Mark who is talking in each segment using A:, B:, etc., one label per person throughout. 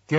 A: Και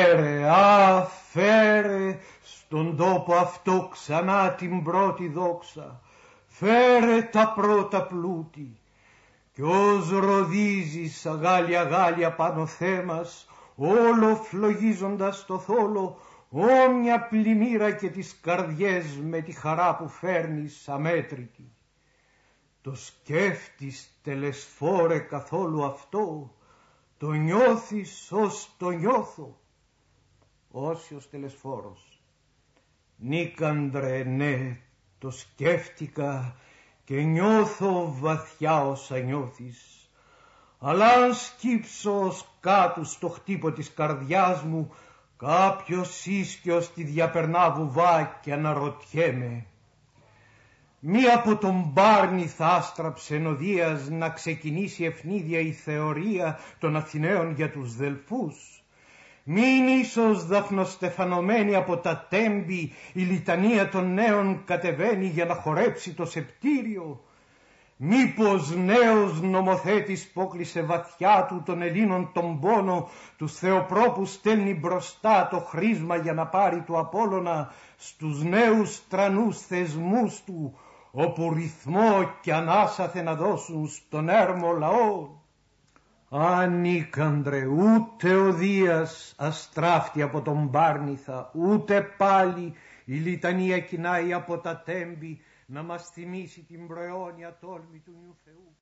A: φέρε στον τόπο αυτό ξανά την πρώτη δόξα, φέρε τα πρώτα πλούτη, κι ως ροδίζεις αγάλια πάνω θέμας, όλο φλογίζοντας το θόλο, όμοια πλημμύρα και τις καρδιές με τη χαρά που φέρνεις αμέτρητη. Το σκέφτης τελεσφόρε καθόλου αυτό, το νιώθεις ως το νιώθω. Όσιος τελεσφόρος. Νίκανδρε, ναι, το σκέφτηκα και νιώθω βαθιά όσα νιώθεις. Αλλά αν σκύψω ως κάτω στο χτύπο της καρδιάς μου, κάποιος ίσκιος τη διαπερνά βουβά και αναρωτιέμαι. Μη από τον Μπάρνη θα άστραψε ενωδίας να ξεκινήσει ευνίδια η θεωρία των Αθηναίων για τους Δελφούς. Μη είναι ίσως δαφνοστεφανωμένη από τα τέμπη η λιτανία των νέων κατεβαίνει για να χορέψει το σεπτήριο. Μήπως νέος νομοθέτης πόκλεισε βαθιά του των Ελλήνων τον πόνο, τους Θεοπρόπους στέλνει μπροστά το χρήσμα για να πάρει του Απόλλωνα στους νέους τρανούς θεσμούς του, όπου ρυθμό κι ανάσαθε να δώσουν στον έρμο λαό. Ανίκανδρε, ούτε ο Δίας αστράφτη από τον Μπάρνηθα, ούτε πάλι η λιτανία κοινάει από τα τέμπη να μας θυμίσει την προαιώνια τόλμη του νιου Θεού.